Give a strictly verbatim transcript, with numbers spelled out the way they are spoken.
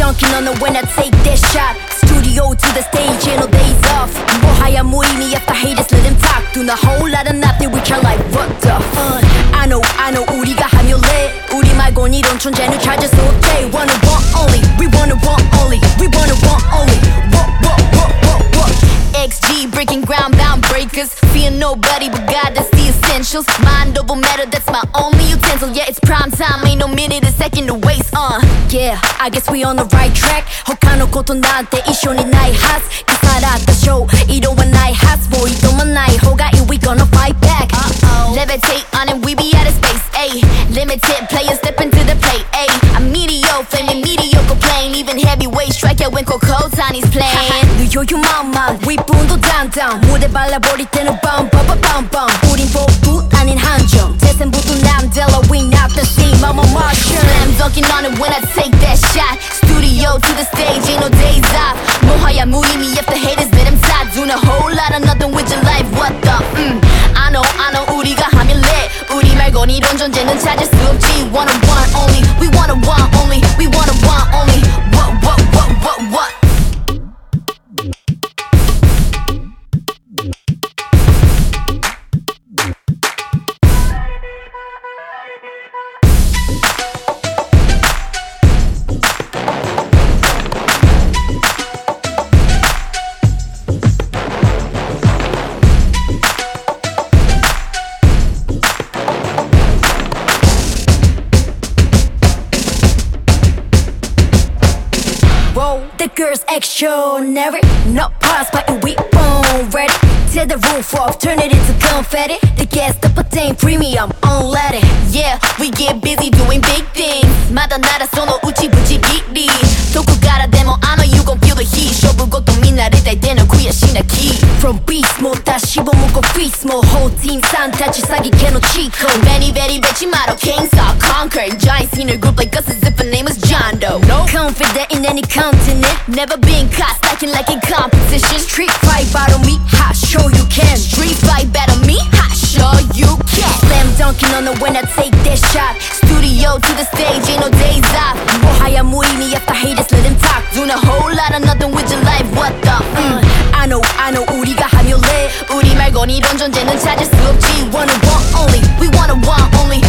dunking on it when I take that shot. Studio to the stage, ain't no days off. 뭐하야 무의미했다 haters let them talk. Do a whole lot of nothing we can like what the fuck. I know I know 우리가 하면 lit. 우리 말곤 이런 존재는 찾을 수 없대. Wanna want only, we wanna want only, we wanna want only. What what what what what. X G breaking ground bound breakers. Fear nobody but God, that's the essentials. Mind over matter, that's my only utensil. Yeah, it's prime time, ain't no minute a second to waste. Uh, yeah, I guess we on the right track.他のことなんて一緒にないはず。腐らったショー、色はないはず。もう挑まない方がいい、we gonna fight back. Uh-oh. Levitate on it, we be out of space. Ayy, limited players step into the plate. Ayy, I'm mediocre, flaming mediocre plane. Even heavyweight strike out when Coco Tany's playing. 누요유만만 윗분도 down down. 무대 발라버릴 때는 bum bum bum bum bum. 우린 복부 아닌 한정. 대센부도 남들러 we not the same. I'm a martial. I'm dunking on it when I take that shot. Studio to the stage, ain't no days off. 뭐하야 무의미 if the haters let them talk. Doing a whole lot of nothing with your life. What the? Mm. I know I know 우리가 하면 lit. 우리 말곤 이런 존재는 찾을 수 없지. Wanna want only, we wanna want only, we wanna want only. What what what what what? The girls extraordinary, not pass but we born ready. Tear the roof off, turn it into confetti. The gas up a thing premium, unleaded. Yeah, we get busy doing big things. 마다 나라 소노 우치 부치 기리. 도쿠가라 데모 I know you gon' feel the heat. 쇼부고도 미나를 달 때는 구야시나기. From beast mode 다 씹어먹고 feast mode. Whole team 산타치 사기 캐노 치코. Very very 배치마로 king saw conquer. Giant senior group like us as if her name is John Doe. No confident in any continent. Never been caught stacking like in competition. Street fight battle me, ha, sure you can. Street fight battle me, ha, sure you can. Slam dunking on it when I take that shot. Studio to the stage, ain't no days off. 뭐하야 무의미했다 haters let them talk. Doing a whole lot of nothing with your life. What the? Mm. I know I know 우리가 하면 lit. 우리 말곤 이런 존재는 찾을 수 없지. Wanna want only, we wanna want only.